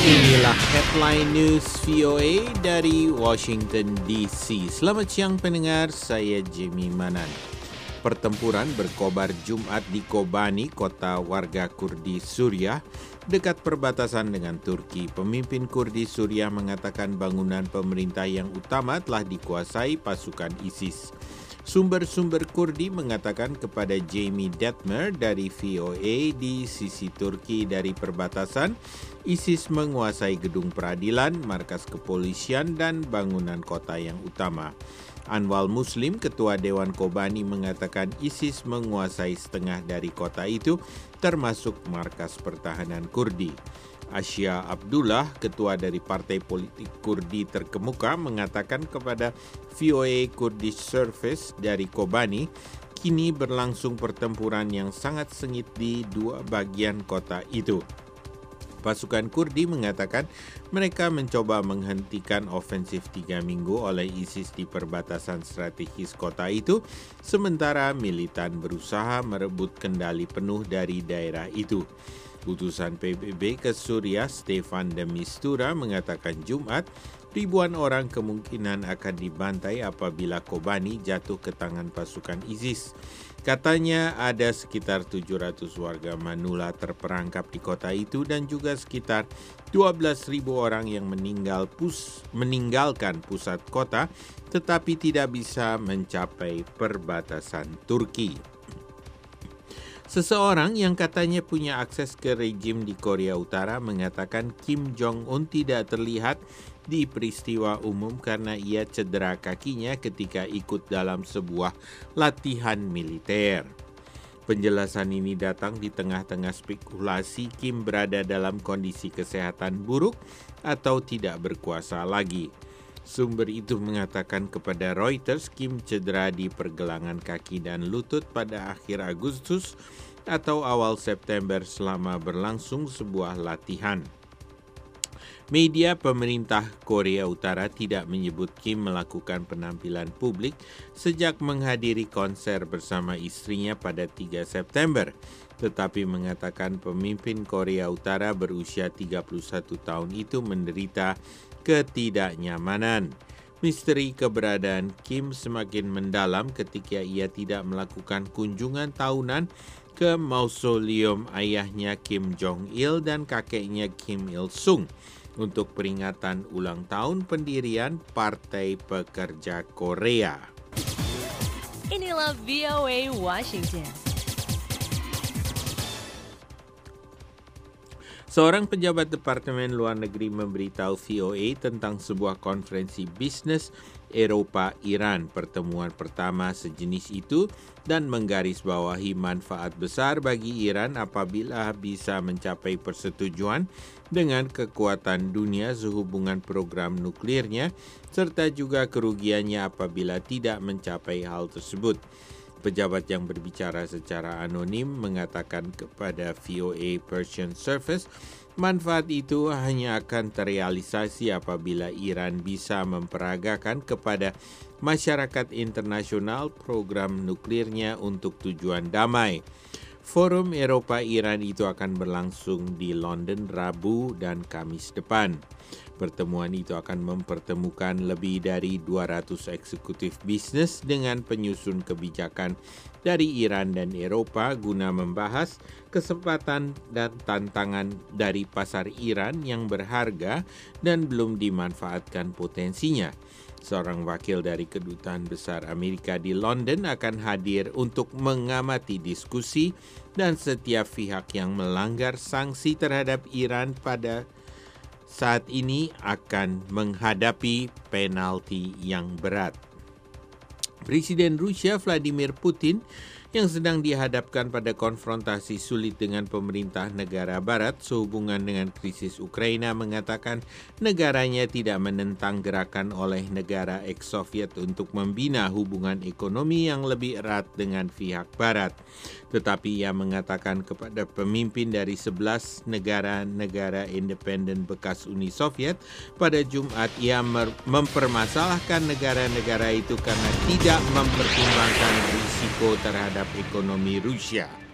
Inilah headline news VOA dari Washington DC. Selamat siang pendengar, saya Jimmy Manan. Pertempuran berkobar Jumat di Kobani, kota warga Kurdi Suriah, dekat perbatasan dengan Turki. Pemimpin Kurdi Suriah mengatakan bangunan pemerintah yang utama telah dikuasai pasukan ISIS. Sumber-sumber Kurdi mengatakan kepada Jamie Detmer dari VOA di sisi Turki dari perbatasan, ISIS menguasai gedung peradilan, markas kepolisian, dan bangunan kota yang utama. Anwar Muslim, ketua Dewan Kobani, mengatakan ISIS menguasai setengah dari kota itu, termasuk markas pertahanan Kurdi. Asya Abdullah, ketua dari Partai Politik Kurdi Terkemuka, mengatakan kepada VOA Kurdish Service dari Kobani, kini berlangsung pertempuran yang sangat sengit di dua bagian kota itu. Pasukan Kurdi mengatakan mereka mencoba menghentikan ofensif 3 minggu oleh ISIS di perbatasan strategis kota itu, sementara militan berusaha merebut kendali penuh dari daerah itu. Utusan PBB ke Suriah, Stefan de Mistura, mengatakan Jumat, ribuan orang kemungkinan akan dibantai apabila Kobani jatuh ke tangan pasukan ISIS. Katanya ada sekitar 700 warga Manula terperangkap di kota itu dan juga sekitar 12.000 orang yang meninggalkan pusat kota tetapi tidak bisa mencapai perbatasan Turki. Seseorang yang katanya punya akses ke rejim di Korea Utara mengatakan Kim Jong-un tidak terlihat di peristiwa umum karena ia cedera kakinya ketika ikut dalam sebuah latihan militer. Penjelasan ini datang di tengah-tengah spekulasi Kim berada dalam kondisi kesehatan buruk atau tidak berkuasa lagi. Sumber itu mengatakan kepada Reuters Kim cedera di pergelangan kaki dan lutut pada akhir Agustus atau awal September selama berlangsung sebuah latihan. Media pemerintah Korea Utara tidak menyebut Kim melakukan penampilan publik sejak menghadiri konser bersama istrinya pada 3 September, tetapi mengatakan pemimpin Korea Utara berusia 31 tahun itu menderita ketidaknyamanan. Misteri keberadaan Kim semakin mendalam ketika ia tidak melakukan kunjungan tahunan ke mausoleum ayahnya Kim Jong-il dan kakeknya Kim Il-sung untuk peringatan ulang tahun pendirian Partai Pekerja Korea. Inilah VOA Washington. Seorang pejabat Departemen Luar Negeri memberitahu VOA tentang sebuah konferensi bisnis Eropa-Iran, pertemuan pertama sejenis itu, dan menggarisbawahi manfaat besar bagi Iran apabila bisa mencapai persetujuan dengan kekuatan dunia sehubungan program nuklirnya, serta juga kerugiannya apabila tidak mencapai hal tersebut. Pejabat yang berbicara secara anonim mengatakan kepada VOA Persian Service, manfaat itu hanya akan terrealisasi apabila Iran bisa memperagakan kepada masyarakat internasional program nuklirnya untuk tujuan damai. Forum Eropa-Iran itu akan berlangsung di London Rabu dan Kamis depan. Pertemuan itu akan mempertemukan lebih dari 200 eksekutif bisnis dengan penyusun kebijakan dari Iran dan Eropa guna membahas kesempatan dan tantangan dari pasar Iran yang berharga dan belum dimanfaatkan potensinya. Seorang wakil dari Kedutaan Besar Amerika di London akan hadir untuk mengamati diskusi dan setiap pihak yang melanggar sanksi terhadap Iran pada saat ini akan menghadapi penalti yang berat. Presiden Rusia Vladimir Putin yang sedang dihadapkan pada konfrontasi sulit dengan pemerintah negara barat sehubungan dengan krisis Ukraina mengatakan negaranya tidak menentang gerakan oleh negara ex-Soviet untuk membina hubungan ekonomi yang lebih erat dengan pihak barat. Tetapi ia mengatakan kepada pemimpin dari 11 negara-negara independen bekas Uni Soviet pada Jumat ia mempermasalahkan negara-negara itu karena tidak mempertimbangkan risiko terhadap ekonomi Rusia.